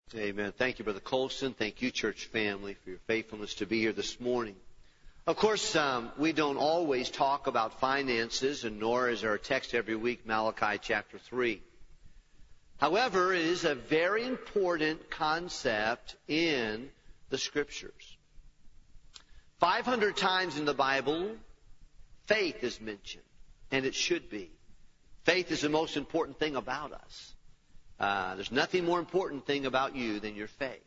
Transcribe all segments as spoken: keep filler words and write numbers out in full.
Amen. Thank you, Brother Colson. Thank you, church family, for your faithfulness to be here this morning. Of course, um, we don't always talk about finances, and nor is our text every week Malachi chapter three. However, it is a very important concept in the Scriptures. five hundred times in the Bible, faith is mentioned, and it should be. Faith is the most important thing about us. Uh, there's nothing more important thing about you than your faith.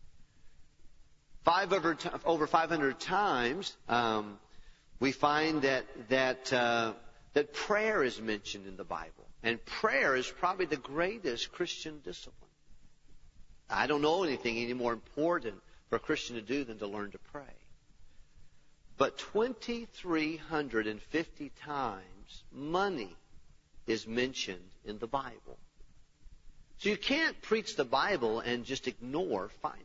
Five over, over five hundred times, um, we find that that uh, that prayer is mentioned in the Bible, and prayer is probably the greatest Christian discipline. I don't know anything any more important for a Christian to do than to learn to pray. But two thousand three hundred fifty times, money is mentioned in the Bible. So you can't preach the Bible and just ignore finances.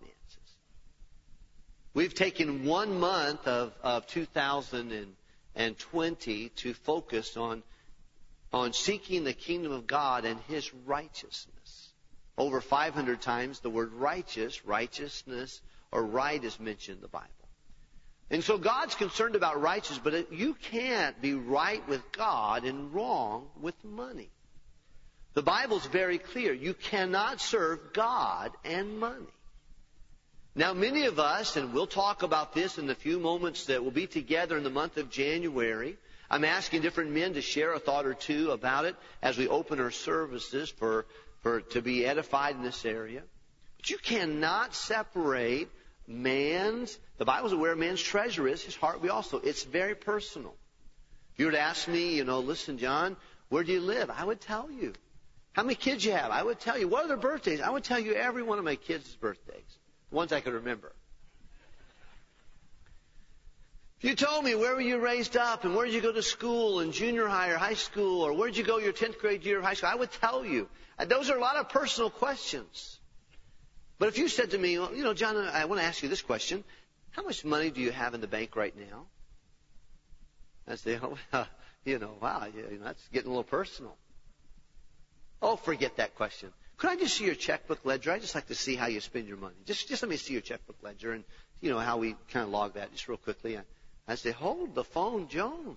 We've taken one month of, of two thousand twenty to focus on, on seeking the kingdom of God and His righteousness. Over five hundred times the word righteous, righteousness, or right is mentioned in the Bible. And so God's concerned about righteousness, but you can't be right with God and wrong with money. The Bible's very clear. You cannot serve God and money. Now, many of us, and we'll talk about this in the few moments that we'll be together in the month of January, I'm asking different men to share a thought or two about it as we open our services for, for to be edified in this area. But you cannot separate man's, the Bible's aware man's treasure is, his heart we also. It's very personal. If you were to ask me, you know, listen, John, where do you live? I would tell you. How many kids you have? I would tell you. What are their birthdays? I would tell you every one of my kids' birthdays. The ones I could remember. If you told me where were you raised up and where did you go to school in junior high or high school or where did you go your tenth grade year of high school, I would tell you. Those are a lot of personal questions. But if you said to me, well, you know, John, I want to ask you this question. How much money do you have in the bank right now? I'd say, oh, well, you know, wow, you know, that's getting a little personal. Oh, forget that question. Could I just see your checkbook ledger? I'd just like to see how you spend your money. Just just let me see your checkbook ledger and, you know, how we kind of log that just real quickly. I, I say, hold the phone, Joan.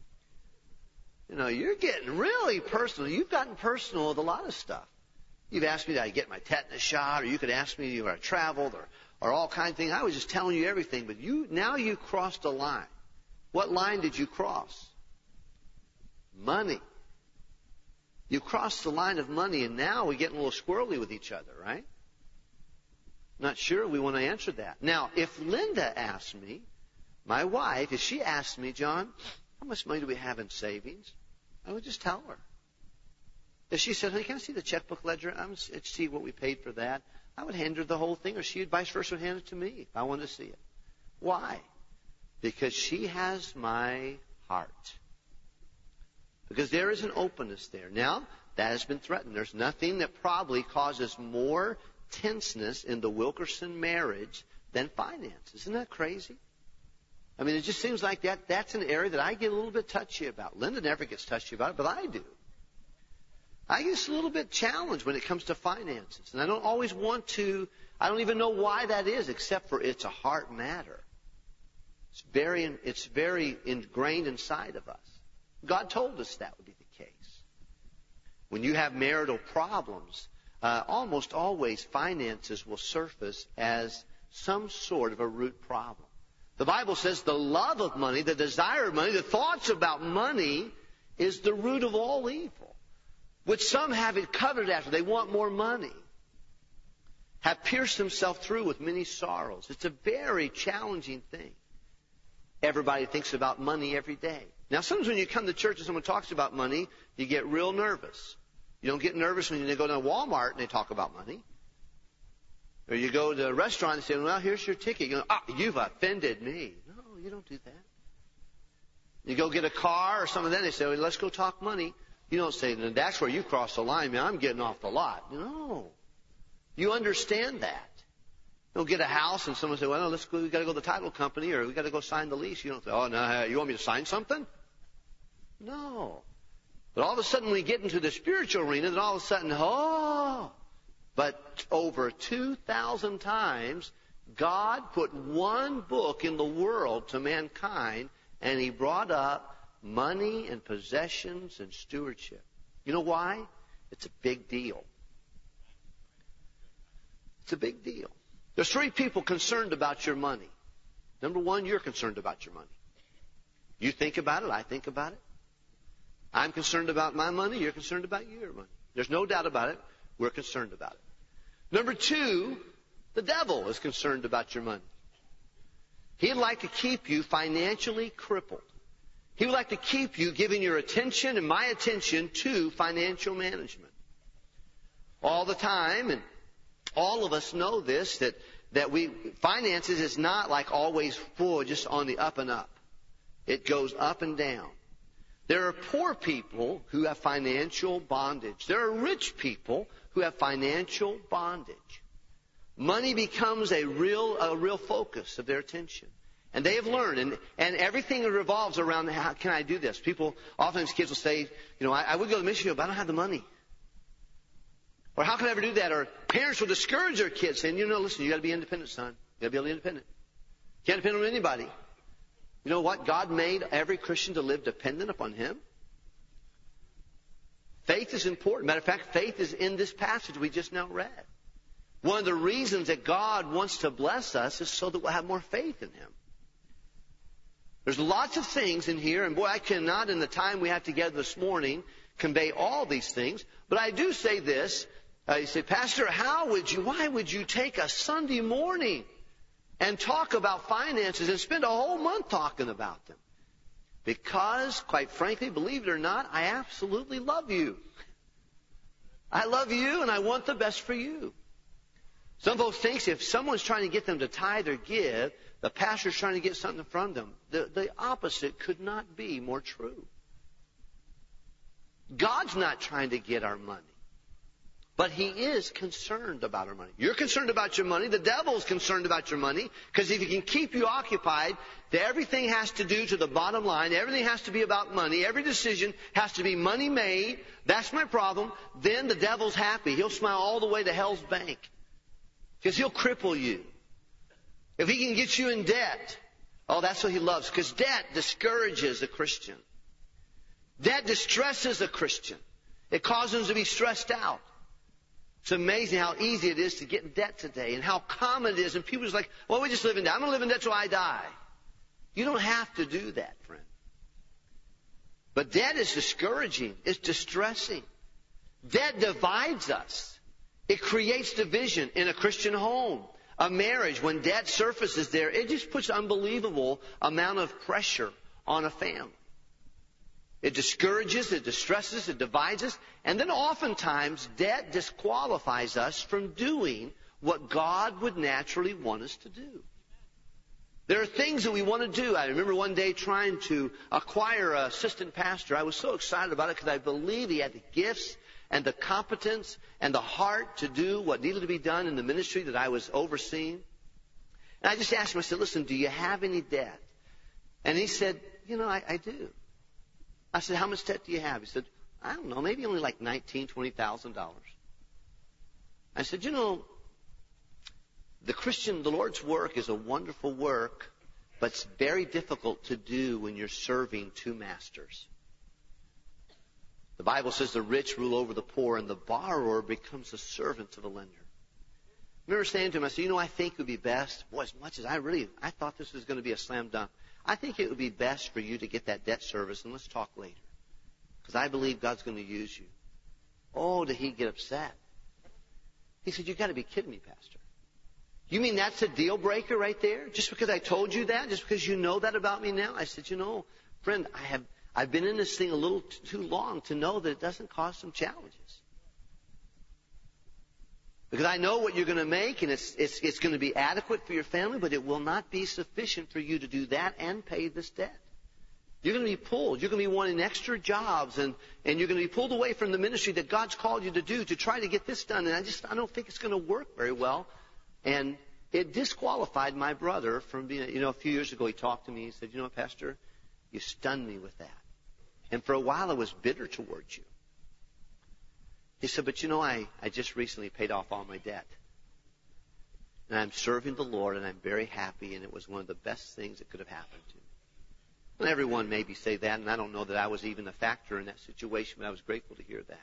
You know, you're getting really personal. You've gotten personal with a lot of stuff. You've asked me, did I get my tetanus shot? Or you could ask me where I traveled or, or all kinds of things. I was just telling you everything. But you now you crossed a line. What line did you cross? Money. You crossed the line of money, and now we're getting a little squirrely with each other, right? Not sure we want to answer that. Now, if Linda asked me, my wife, if she asked me, John, how much money do we have in savings? I would just tell her. If she said, honey, can I see the checkbook ledger? I'm see what we paid for that. I would hand her the whole thing, or she would vice versa would hand it to me if I wanted to see it. Why? Because she has my heart. Because there is an openness there. Now, that has been threatened. There's nothing that probably causes more tenseness in the Wilkerson marriage than finance. Isn't that crazy? I mean, it just seems like that that's an area that I get a little bit touchy about. Linda never gets touchy about it, but I do. I get a little bit challenged when it comes to finances. And I don't always want to, I don't even know why that is, except for it's a heart matter. It's very, it's very ingrained inside of us. God told us that would be the case. When you have marital problems, uh, almost always finances will surface as some sort of a root problem. The Bible says the love of money, the desire of money, the thoughts about money is the root of all evil, which some have it covered after. They want more money, have pierced themselves through with many sorrows. It's a very challenging thing. Everybody thinks about money every day. Now, sometimes when you come to church and someone talks about money, you get real nervous. You don't get nervous when you go to Walmart and they talk about money. Or you go to a restaurant and say, well, here's your ticket. You go, ah, you've offended me. No, you don't do that. You go get a car or something, then they say, well, let's go talk money. You don't say, that's where you cross the line, man. I'm getting off the lot. No. You understand that. You'll get a house and someone say, well, no, let's go, we got to go to the title company or we got to go sign the lease. You don't say, oh, no, you want me to sign something? No. But all of a sudden, when we get into the spiritual arena, then all of a sudden, oh, But over two thousand times, God put one book in the world to mankind, and He brought up money and possessions and stewardship. You know why? It's a big deal. It's a big deal. There's three people concerned about your money. Number one, you're concerned about your money. You think about it, I think about it. I'm concerned about my money, you're concerned about your money. There's no doubt about it. We're concerned about it. Number two, the devil is concerned about your money. He'd like to keep you financially crippled. He would like to keep you giving your attention and my attention to financial management all the time. And all of us know this, that, that we finances is not like always full, just on the up and up. It goes up and down. There are poor people who have financial bondage. There are rich people who have financial bondage. Money becomes a real, a real focus of their attention. And they have learned, and, and everything revolves around how can I do this. People, oftentimes kids will say, you know, I, I would go to the mission field, but I don't have the money. Or how can I ever do that? Or parents will discourage their kids saying, you know, listen, you got to be independent, son. You got to be able to be independent. You can't depend on anybody. You know what? God made every Christian to live dependent upon Him. Faith is important. Matter of fact, faith is in this passage we just now read. One of the reasons that God wants to bless us is so that we'll have more faith in Him. There's lots of things in here, and boy, I cannot in the time we have together this morning convey all these things. But I do say this. Uh, you say, Pastor, how would you, why would you take a Sunday morning and talk about finances and spend a whole month talking about them? Because, quite frankly, believe it or not, I absolutely love you. I love you and I want the best for you. Some folks think if someone's trying to get them to tithe or give, the pastor's trying to get something from them. The, the opposite could not be more true. God's not trying to get our money. But He is concerned about our money. You're concerned about your money. The devil's concerned about your money. Because if he can keep you occupied, that everything has to do to the bottom line. Everything has to be about money. Every decision has to be money made. That's my problem. Then the devil's happy. He'll smile all the way to hell's bank. Because he'll cripple you. If he can get you in debt, oh, that's what he loves. Because debt discourages a Christian. Debt distresses a Christian. It causes him to be stressed out. It's amazing how easy it is to get in debt today and how common it is. And people are like, well, we just live in debt. I'm going to live in debt till I die. You don't have to do that, friend. But debt is discouraging. It's distressing. Debt divides us. It creates division in a Christian home, a marriage. When debt surfaces there, it just puts an unbelievable amount of pressure on a family. It discourages, it distresses, it divides us. And then oftentimes, debt disqualifies us from doing what God would naturally want us to do. There are things that we want to do. I remember one day trying to acquire an assistant pastor. I was so excited about it because I believed he had the gifts and the competence and the heart to do what needed to be done in the ministry that I was overseeing. And I just asked him, I said, listen, do you have any debt? And he said, you know, I, I do. I said, how much debt do you have? He said, I don't know, maybe only like nineteen thousand dollars, twenty thousand dollars. I said, you know, the Christian, the Lord's work is a wonderful work, but it's very difficult to do when you're serving two masters. The Bible says the rich rule over the poor, and the borrower becomes a servant to the lender. I remember saying to him, I said, you know, I think it would be best, boy, as much as I really, I thought this was going to be a slam dunk. I think it would be best for you to get that debt service, and let's talk later. Because I believe God's going to use you. Oh, did he get upset? He said, you've got to be kidding me, Pastor. You mean that's a deal breaker right there? Just because I told you that? Just because you know that about me now? I said, you know, friend, I have, I've been in this thing a little t- too long to know that it doesn't cause some challenges. Because I know what you're going to make, and it's, it's, it's going to be adequate for your family, but it will not be sufficient for you to do that and pay this debt. You're going to be pulled. You're going to be wanting extra jobs, and, and you're going to be pulled away from the ministry that God's called you to do to try to get this done. And I just, I don't think it's going to work very well. And it disqualified my brother from being, you know, a few years ago he talked to me. He said, you know what, Pastor, you stunned me with that. And for a while I was bitter towards you. He said, but you know, I, I just recently paid off all my debt. And I'm serving the Lord, and I'm very happy, and it was one of the best things that could have happened to me. And everyone maybe say that, and I don't know that I was even a factor in that situation, but I was grateful to hear that.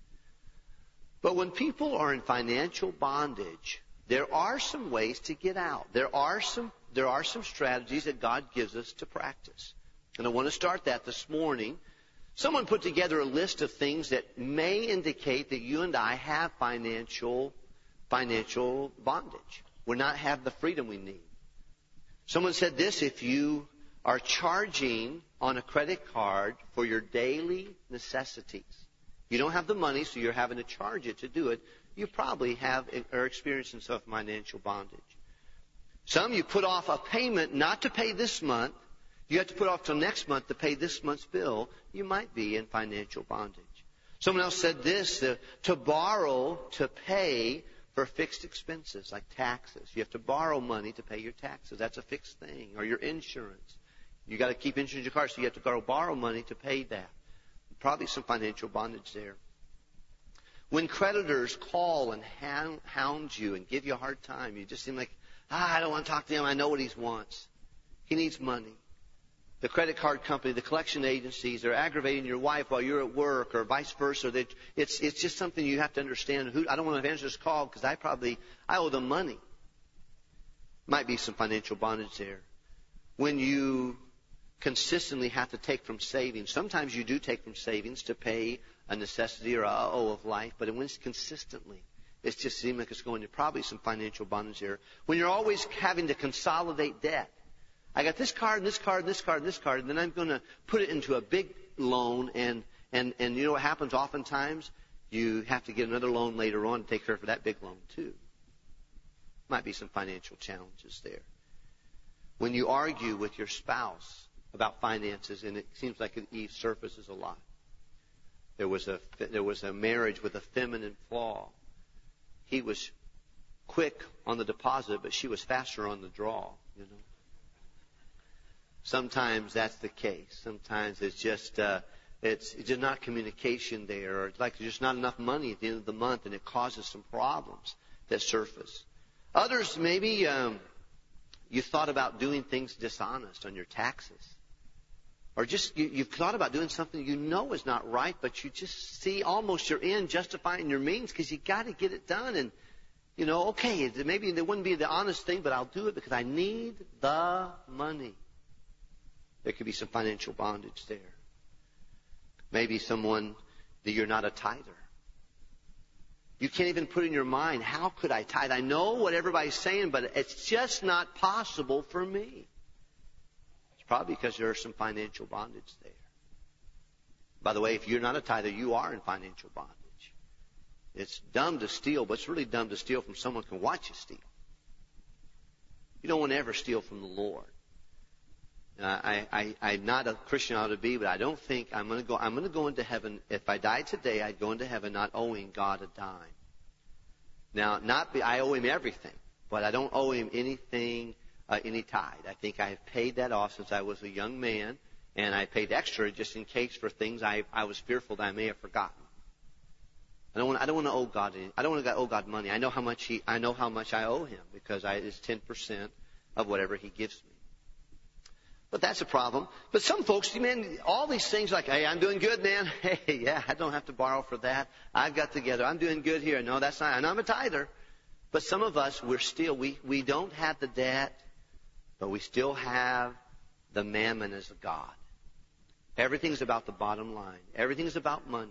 But when people are in financial bondage, there are some ways to get out. There are some, there are some strategies that God gives us to practice. And I want to start that this morning. Someone put together a list of things that may indicate that you and I have financial, financial bondage. We're not have the freedom we need. Someone said this: if you are charging on a credit card for your daily necessities, you don't have the money, so you're having to charge it to do it, you probably have are experiencing some financial bondage. Some, you put off a payment not to pay this month. You have to put off till next month to pay this month's bill. You might be in financial bondage. Someone else said this: uh, to borrow to pay for fixed expenses like taxes. You have to borrow money to pay your taxes. That's a fixed thing. Or your insurance. You got to keep insurance in your car, so you have to go borrow money to pay that. Probably some financial bondage there. When creditors call and hound you and give you a hard time, you just seem like, ah, I don't want to talk to him. I know what he wants. He needs money. The credit card company, the collection agencies, they're aggravating your wife while you're at work, or vice versa. They, it's it's just something you have to understand. Who, I don't want to answer this call because I probably I owe them money. Might be some financial bondage there. When you consistently have to take from savings, sometimes you do take from savings to pay a necessity or a oh of life, but when it's consistently, it just seems like it's going to probably some financial bondage there. When you're always having to consolidate debt. I got this card and this card and this card and this card, and then I'm going to put it into a big loan, and, and, and you know what happens oftentimes? You have to get another loan later on to take care of that big loan too. Might be some financial challenges there. When you argue with your spouse about finances, and it seems like it surfaces a lot. There was a, there was a marriage with a feminine flaw. He was quick on the deposit, but she was faster on the draw, you know. Sometimes that's the case. Sometimes it's just uh, it's, it's just not communication there, or it's like there's just not enough money at the end of the month, and it causes some problems that surface. Others, maybe um, you thought about doing things dishonest on your taxes, or just you, you've thought about doing something you know is not right, but you just see almost your end justifying your means because you got to get it done, and you know, okay, maybe it wouldn't be the honest thing, but I'll do it because I need the money. There could be some financial bondage there. Maybe someone that you're not a tither. You can't even put in your mind, how could I tithe? I know what everybody's saying, but it's just not possible for me. It's probably because there are some financial bondage there. By the way, if you're not a tither, you are in financial bondage. It's dumb to steal, but it's really dumb to steal from someone who can watch you steal. You don't want to ever steal from the Lord. I, I, I'm not a Christian I ought to be, but I don't think I'm going to go. I'm going to go into heaven. If I died today, I'd go into heaven not owing God a dime. Now, not be, I owe Him everything, but I don't owe Him anything, uh, any tithe. I think I have paid that off since I was a young man, and I paid extra just in case for things I, I was fearful that I may have forgotten. I don't want. I don't want to owe God. Any, I don't want to owe God money. I know how much He. I know how much I owe Him because I, it's ten percent of whatever He gives me. But that's a problem. But some folks, man, all these things like, hey, I'm doing good, man. Hey, yeah, I don't have to borrow for that. I've got together. I'm doing good here. No, that's not. And I'm a tither. But some of us, we're still, we, we don't have the debt, but we still have the mammon as a God. Everything's about the bottom line. Everything's about money.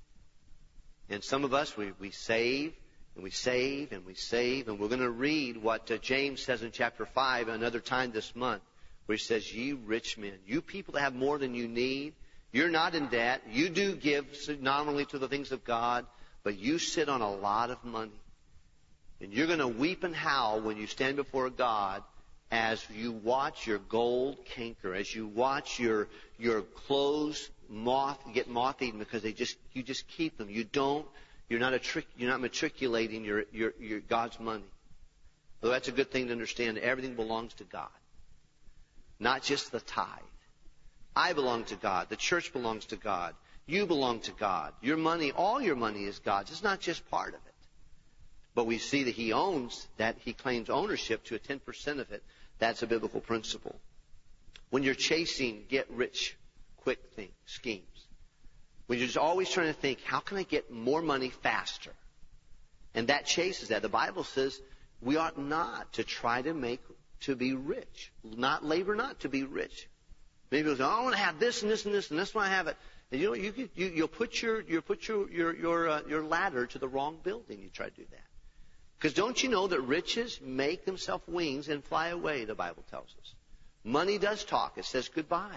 And some of us, we, we save, and we save, and we save. And we're going to read what uh, James says in chapter five another time this month. Which says, ye rich men, you people that have more than you need, you're not in debt, you do give nominally to the things of God, but you sit on a lot of money. And you're going to weep and howl when you stand before God as you watch your gold canker, as you watch your your clothes moth get moth-eaten because they just you just keep them. You don't you're not a trick you're not matriculating your your, your God's money. Well, that's a good thing to understand. Everything belongs to God. Not just the tithe. I belong to God. The church belongs to God. You belong to God. Your money, all your money is God's. It's not just part of it. But we see that he owns, that he claims ownership to a ten percent of it. That's a biblical principle. When you're chasing get-rich-quick things, schemes, when you're just always trying to think, how can I get more money faster? And that chases that. The Bible says we ought not to try to make, to be rich. Not labor not to be rich. Many people say, oh, I want to have this and this and this, and that's why I have it. And you know, you, you, you'll put your, you'll put your, your, your, uh, your ladder to the wrong building. You try to do that. Because don't you know that riches make themselves wings and fly away, the Bible tells us. Money does talk. It says goodbye.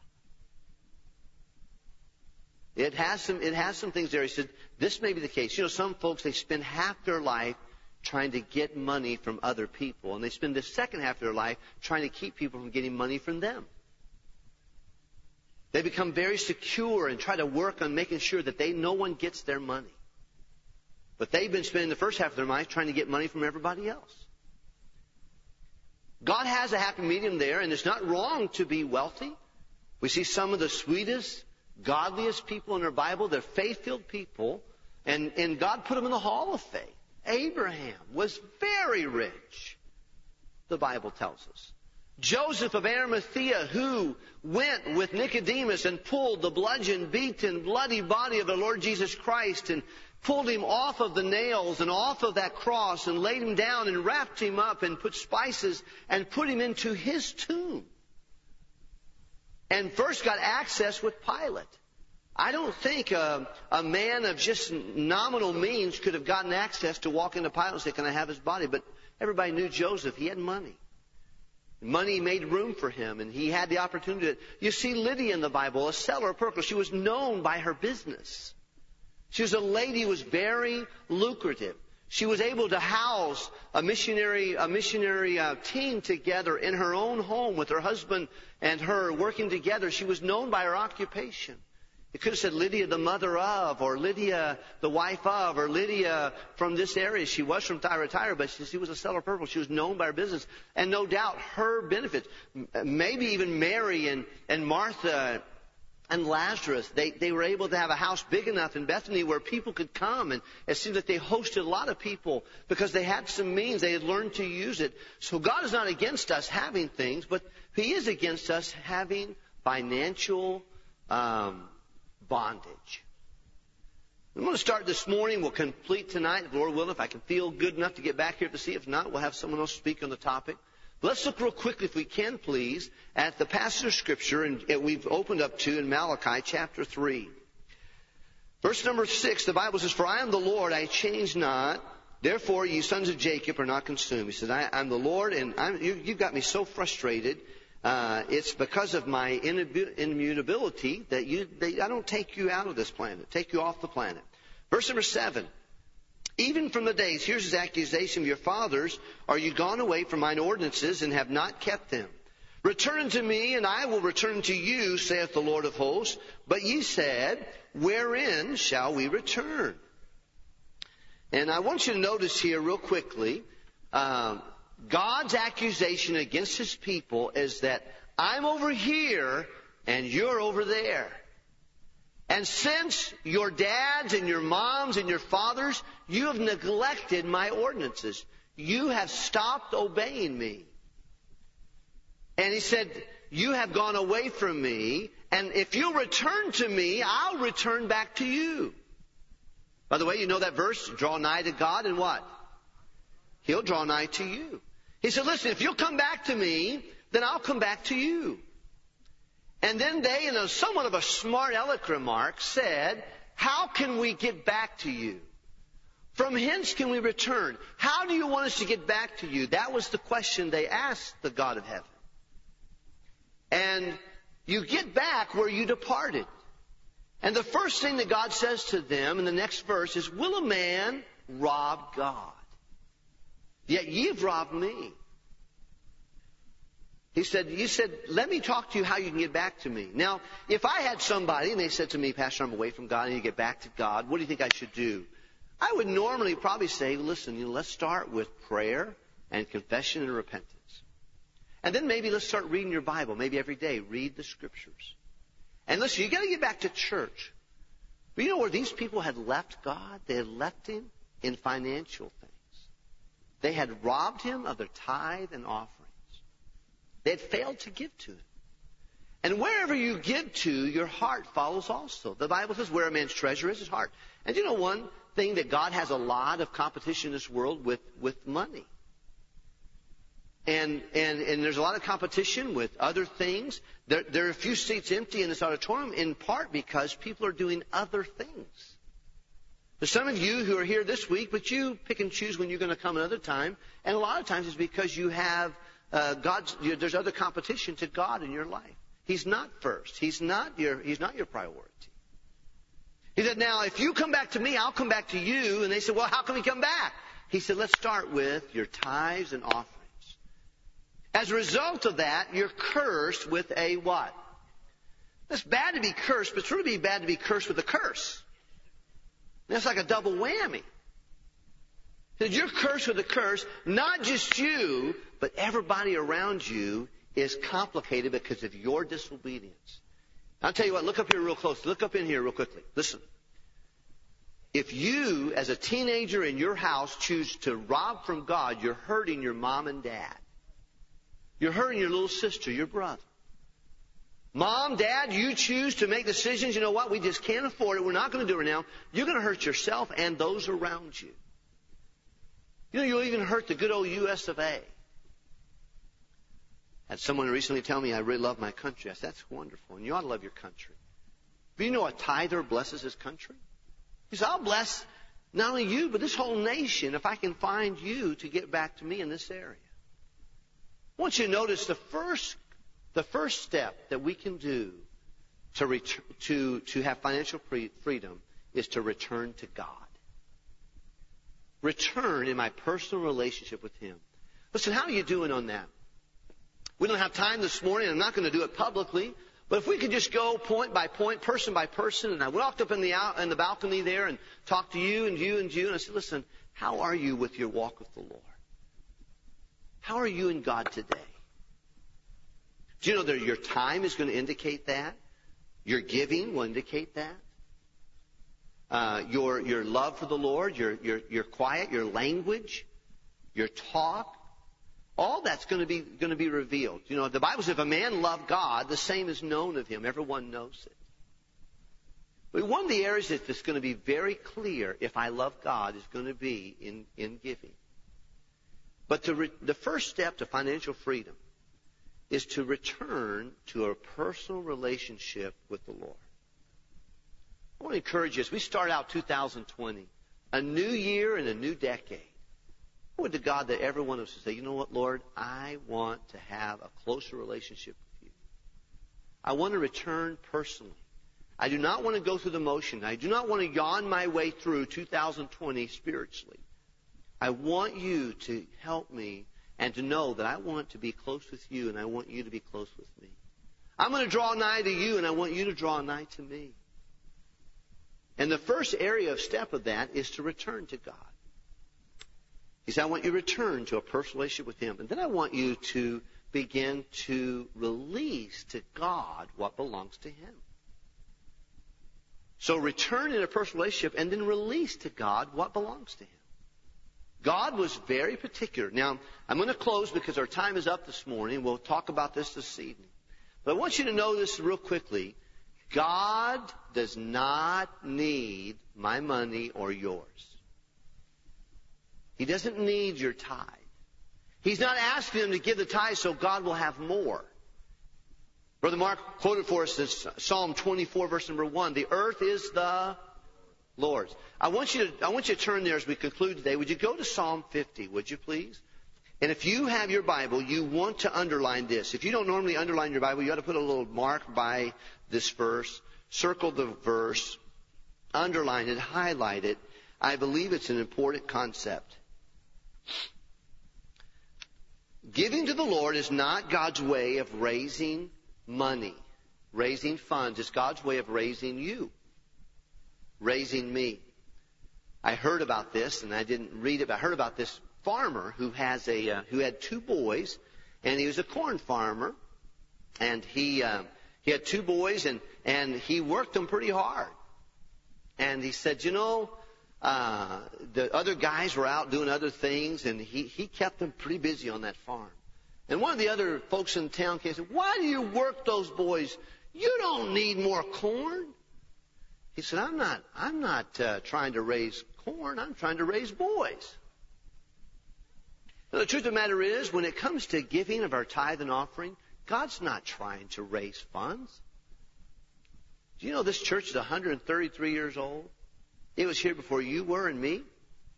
It has some, it has some things there. He said, this may be the case. You know, some folks, they spend half their life trying to get money from other people. And they spend the second half of their life trying to keep people from getting money from them. They become very secure and try to work on making sure that they, no one gets their money. But they've been spending the first half of their life trying to get money from everybody else. God has a happy medium there, and it's not wrong to be wealthy. We see some of the sweetest, godliest people in our Bible. They're faith-filled people, and, and God put them in the hall of faith. Abraham was very rich, the Bible tells us. Joseph of Arimathea, who went with Nicodemus and pulled the bludgeon, beaten, bloody body of the Lord Jesus Christ and pulled him off of the nails and off of that cross and laid him down and wrapped him up and put spices and put him into his tomb. And first got access with Pilate. I don't think a, a man of just nominal means could have gotten access to walk into Pilate and say, can I have his body? But everybody knew Joseph. He had money. Money made room for him, and he had the opportunity to... You see Lydia in the Bible, a seller of pearls. She was known by her business. She was a lady who was very lucrative. She was able to house a missionary, a missionary uh, team together in her own home with her husband and her working together. She was known by her occupation. It could have said Lydia, the mother of, or Lydia, the wife of, or Lydia from this area. She was from Thyatira, but she, she was a seller of purple. She was known by her business. And no doubt her benefits, maybe even Mary and, and Martha and Lazarus, they, they were able to have a house big enough in Bethany where people could come. And it seemed that they hosted a lot of people because they had some means. They had learned to use it. So God is not against us having things, but He is against us having financial um bondage. I'm going to start this morning. We'll complete tonight, if the Lord will, if I can feel good enough to get back here to see. If not, we'll have someone else speak on the topic. But let's look real quickly, if we can, please, at the passage of Scripture and we've opened up to in Malachi chapter three. Verse number six, the Bible says, for I am the Lord, I change not. Therefore, ye sons of Jacob are not consumed. He says, I, I'm the Lord, and I'm, you, you've got me so frustrated. Uh, it's because of my immutability that you, they, I don't take you out of this planet, take you off the planet. Verse number seven. Even from the days, here's his accusation of your fathers, are you gone away from mine ordinances and have not kept them? Return unto me, and I will return to you, saith the Lord of hosts. But ye said, wherein shall we return? And I want you to notice here real quickly, um, God's accusation against His people is that I'm over here and you're over there. And since your dads and your moms and your fathers, you have neglected my ordinances. You have stopped obeying me. And He said, you have gone away from me, and if you return to me, I'll return back to you. By the way, you know that verse, draw nigh to God and what? He'll draw nigh to you. He said, listen, if you'll come back to me, then I'll come back to you. And then they, in a somewhat of a smart aleck remark, said, how can we get back to you? From hence can we return? How do you want us to get back to you? That was the question they asked the God of heaven. And you get back where you departed. And the first thing that God says to them in the next verse is, will a man rob God? Yet you've robbed me. He said, you said, let me talk to you how you can get back to me. Now, if I had somebody and they said to me, Pastor, I'm away from God, I need to get back to God, what do you think I should do? I would normally probably say, listen, you know, let's start with prayer and confession and repentance. And then maybe let's start reading your Bible. Maybe every day, read the Scriptures. And listen, you got to get back to church. But you know where these people had left God? They had left Him in financial things. They had robbed Him of their tithe and offerings. They had failed to give to Him. And wherever you give to, your heart follows also. The Bible says where a man's treasure is, his heart. And you know one thing that God has a lot of competition in this world with, with money. And, and, and there's a lot of competition with other things. There, there are a few seats empty in this auditorium in part because people are doing other things. There's some of you who are here this week, but you pick and choose when you're going to come another time. And a lot of times it's because you have uh, God's, you, there's other competition to God in your life. He's not first. He's not your, he's not your priority. He said, now, if you come back to me, I'll come back to you. And they said, well, how can we come back? He said, let's start with your tithes and offerings. As a result of that, you're cursed with a what? It's bad to be cursed, but it's really bad to be cursed with a curse. That's like a double whammy. He said, you're cursed with a curse, not just you, but everybody around you is complicated because of your disobedience. I'll tell you what, look up here real close. Look up in here real quickly. Listen. If you, as a teenager in your house, choose to rob from God, you're hurting your mom and dad. You're hurting your little sister, your brother. Mom, Dad, you choose to make decisions. You know what? We just can't afford it. We're not going to do it now. You're going to hurt yourself and those around you. You know, you'll even hurt the good old U S of A. Had someone recently tell me I really love my country. I said, that's wonderful. And you ought to love your country. But you know a tither blesses his country? He said, I'll bless not only you, but this whole nation if I can find you to get back to me in this area. I want you to notice the first, the first step that we can do to, ret- to, to have financial pre- freedom is to return to God. Return in my personal relationship with Him. Listen, how are you doing on that? We don't have time this morning. I'm not going to do it publicly. But if we could just go point by point, person by person, and I walked up in the out, in the balcony there and talked to you and you and you, and I said, listen, how are you with your walk with the Lord? How are you in God today? Do you know that your time is going to indicate that? Your giving will indicate that? Uh, your your love for the Lord, your your your quiet, your language, your talk, all that's going to be going to be revealed. You know, the Bible says if a man love God, the same is known of him. Everyone knows it. But one of the areas that's going to be very clear if I love God is going to be in, in giving. But to re- the first step to financial freedom is to return to a personal relationship with the Lord. I want to encourage you as we start out two thousand twenty, a new year and a new decade. I would to God that every one of us would say, you know what, Lord, I want to have a closer relationship with you. I want to return personally. I do not want to go through the motion. I do not want to yawn my way through two thousand twenty spiritually. I want you to help me and to know that I want to be close with you and I want you to be close with me. I'm going to draw nigh to you and I want you to draw nigh to me. And the first area of step of that is to return to God. He said, I want you to return to a personal relationship with Him. And then I want you to begin to release to God what belongs to Him. So return in a personal relationship and then release to God what belongs to Him. God was very particular. Now, I'm going to close because our time is up this morning. We'll talk about this this evening. But I want you to know this real quickly. God does not need my money or yours. He doesn't need your tithe. He's not asking them to give the tithe so God will have more. Brother Mark quoted for us this Psalm twenty-four, verse number one. The earth is the Lord's. I want you to, I want you to turn there as we conclude today. Would you go to Psalm fifty, would you please? And if you have your Bible, you want to underline this. If you don't normally underline your Bible, you ought to put a little mark by this verse, circle the verse, underline it, highlight it. I believe it's an important concept. Giving to the Lord is not God's way of raising money, raising funds. It's God's way of raising you, raising me. I heard about this, and I didn't read it, but I heard about this farmer who has a uh, who had two boys, and he was a corn farmer, and he uh, he had two boys, and and he worked them pretty hard. And he said, you know, uh, the other guys were out doing other things, and he, he kept them pretty busy on that farm. And one of the other folks in town came and said, why do you work those boys? You don't need more corn. He said, I'm not, I'm not uh, trying to raise corn. I'm trying to raise boys. Now, the truth of the matter is, when it comes to giving of our tithe and offering, God's not trying to raise funds. Do you know this church is one hundred thirty-three years old? It was here before you were and me.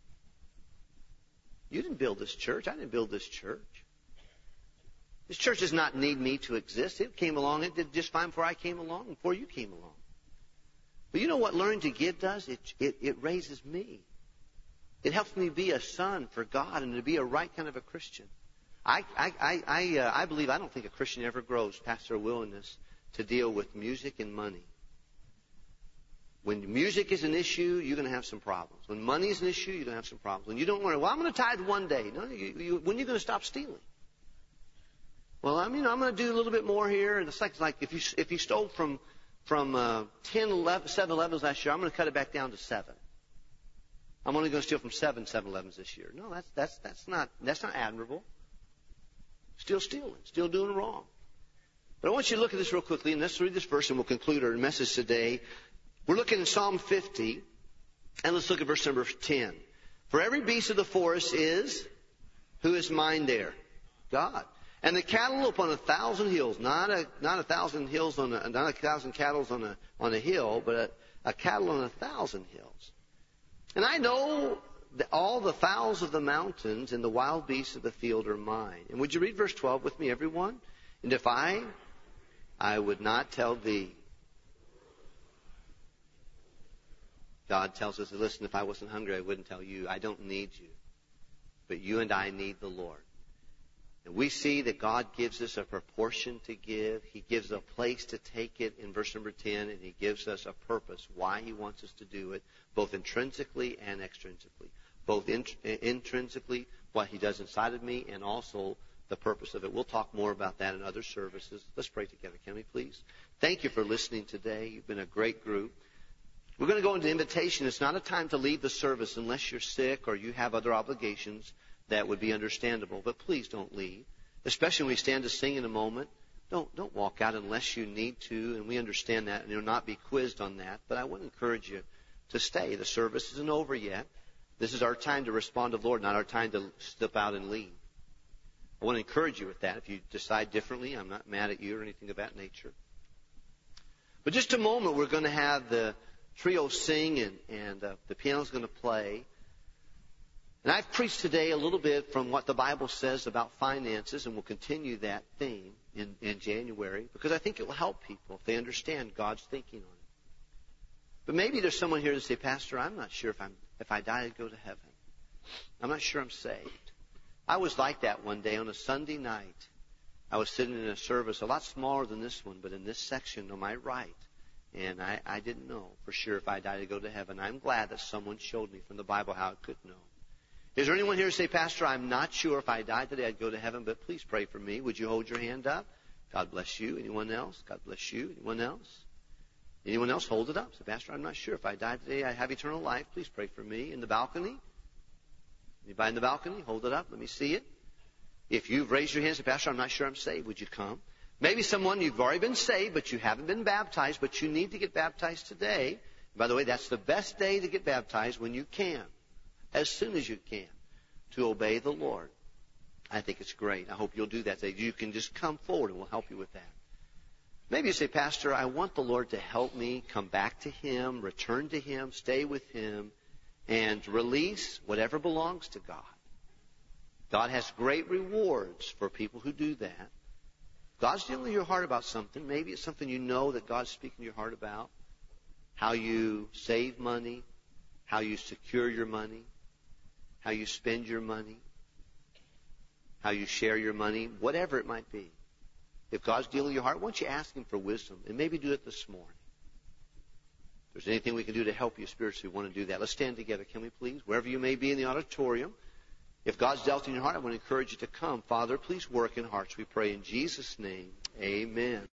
You didn't build this church. I didn't build this church. This church does not need me to exist. It came along. It did just fine before I came along, before you came along. But you know what learning to give does? It, it, it raises me. It helps me be a son for God and to be a right kind of a Christian. I, I, I, I, uh, I believe, I don't think a Christian ever grows past their willingness to deal with music and money. When music is an issue, you're going to have some problems. When money is an issue, you're going to have some problems. When you don't want to, well, I'm going to tithe one day. No, you, you, when are you going to stop stealing? Well, I mean, I'm going to do a little bit more here. And it's like, like if you if you stole from from uh, ten, eleven, seven elevens last year, I'm going to cut it back down to seven. I'm only going to steal from seven seven elevens this year. No, that's that's that's not that's not admirable. Still stealing, still doing wrong. But I want you to look at this real quickly, and let's read this verse, and we'll conclude our message today. We're looking at Psalm fifty, and let's look at verse number ten. For every beast of the forest is, who is mine there? God. And the cattle upon a thousand hills, not a not a thousand hills on a, not a thousand cattle on a on a hill, but a, a cattle on a thousand hills. And I know that all the fowls of the mountains and the wild beasts of the field are mine. And would you read verse twelve with me, everyone? And if I, I would not tell thee. God tells us, listen, if I wasn't hungry, I wouldn't tell you. I don't need you. But you and I need the Lord. And we see that God gives us a proportion to give. He gives a place to take it in verse number ten, and He gives us a purpose, why He wants us to do it, both intrinsically and extrinsically. Both int- intrinsically, what He does inside of me, and also the purpose of it. We'll talk more about that in other services. Let's pray together, can we please? Thank you for listening today. You've been a great group. We're going to go into invitation. It's not a time to leave the service unless you're sick or you have other obligations. That would be understandable. But please don't leave. Especially when we stand to sing in a moment. Don't don't walk out unless you need to. And we understand that and you'll not be quizzed on that. But I want to encourage you to stay. The service isn't over yet. This is our time to respond to the Lord, not our time to slip out and leave. I want to encourage you with that. If you decide differently, I'm not mad at you or anything of that nature. But just a moment, we're going to have the trio sing, and, and uh, the piano's going to play. And I've preached today a little bit from what the Bible says about finances, and we'll continue that theme in, in January, because I think it will help people if they understand God's thinking on it. But maybe there's someone here to say, Pastor, I'm not sure if I'm if I die, I'd go to heaven. I'm not sure I'm saved. I was like that one day on a Sunday night. I was sitting in a service a lot smaller than this one, but in this section on my right. And I, I didn't know for sure if I died to go to heaven. I'm glad that someone showed me from the Bible how I could know. Is there anyone here to say, Pastor, I'm not sure if I died today I'd go to heaven, but please pray for me. Would you hold your hand up? God bless you. Anyone else? God bless you. Anyone else? Anyone else? Hold it up. Say, Pastor, I'm not sure if I died today I have eternal life. Please pray for me. In the balcony? Anybody in the balcony? Hold it up. Let me see it. If you've raised your hand and said, Pastor, I'm not sure I'm saved, would you come? Maybe someone, you've already been saved, but you haven't been baptized, but you need to get baptized today. By the way, that's the best day to get baptized, when you can, as soon as you can, to obey the Lord. I think it's great. I hope you'll do that today. You can just come forward and we'll help you with that. Maybe you say, Pastor, I want the Lord to help me come back to Him, return to Him, stay with Him, and release whatever belongs to God. God has great rewards for people who do that. God's dealing with your heart about something. Maybe it's something you know that God's speaking to your heart about. How you save money, how you secure your money, how you spend your money, how you share your money, whatever it might be. If God's dealing with your heart, why don't you ask Him for wisdom, and maybe do it this morning. If there's anything we can do to help you spiritually, we want to do that. Let's stand together, can we please? Wherever you may be in the auditorium. If God's dealt in your heart, I want to encourage you to come. Father, please work in hearts. We pray in Jesus' name. Amen.